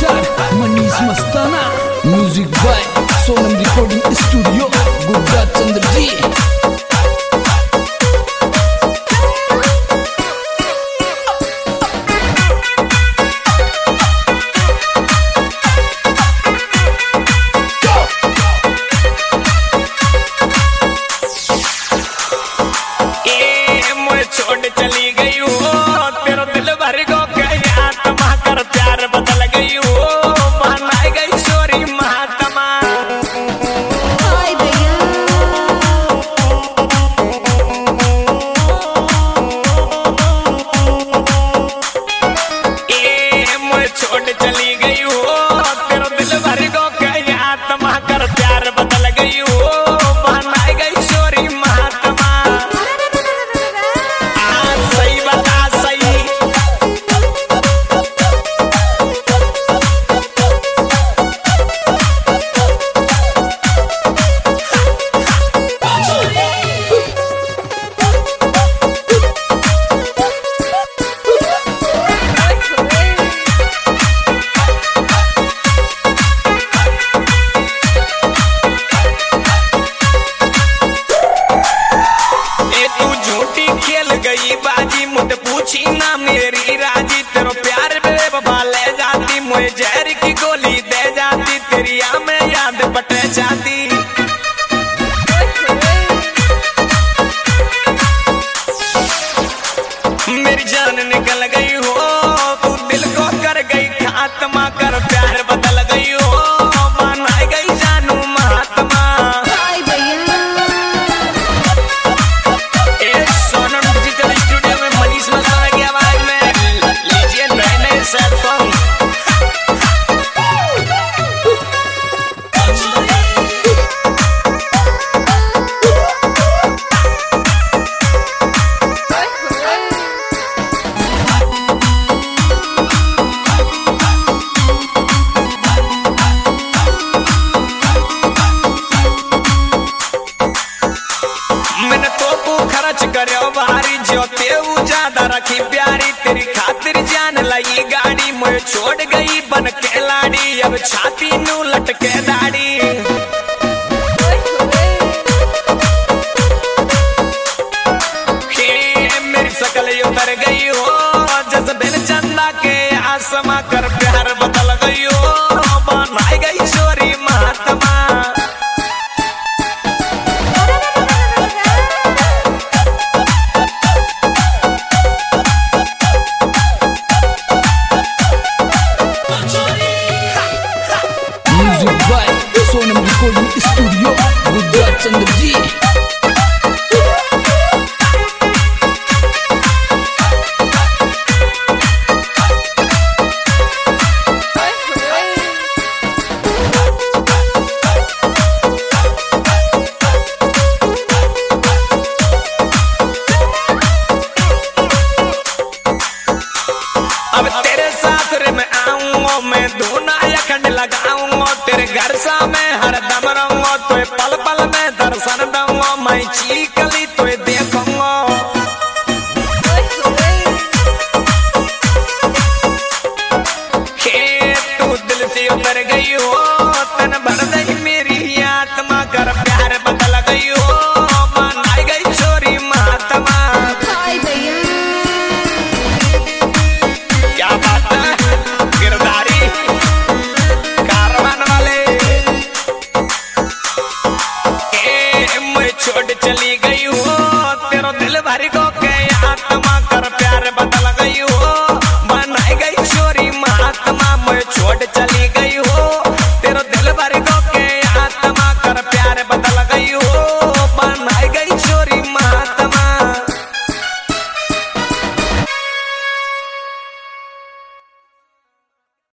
कलाकार Manish Mastana, music by Sonam recording studio Gujarat Chandra ji. चली गई हो तेरा दिल भर गो गया तमा कर प्यार बदल गई हो बनाई गई चोरी महात्मा। हाय भैया ए मैं छोड़ चली गई हो तेरा दिल भर गो गया तमा कर प्यार बदल गई हो बनाई गई चोरी महात्मा। खेल गई बाजी मुझे पूछी ना मेरी राजी तेरो प्यार बेवफा ले जाती मुझे जहर की गोली दे जाती तेरी में याद बटे जाती। मेरी जान निकल गई हो तू दिल को कर गई खात्मा कर प्यार बदल गई हो बनाई गई जानू महात्मा। खर्च करो भारी जो तेऊ ज्यादा रखी प्यारी तेरी खातिर जान लगी गाड़ी मुझे छोड़ गई बन के लाड़ी अब छाती नू लटके दाढ़ी। मेरी शकल उतर गई हो जैसे दिन चंदा के आसमां कर प्यार बदल गई हो बनाई गई चोरी महात्मा। Music by Sonam recording studio Gujarat Chandra ji. अब तेरे साथ रे मैं आऊंगा मैं धूना अखंड लगाऊंगा तेरे घर सा मैं हर दम रहूंगा तुए पल पल में दर्शन दूंगा मैं चीकली तुए देखूंगा। तू दिल से उतर गई हो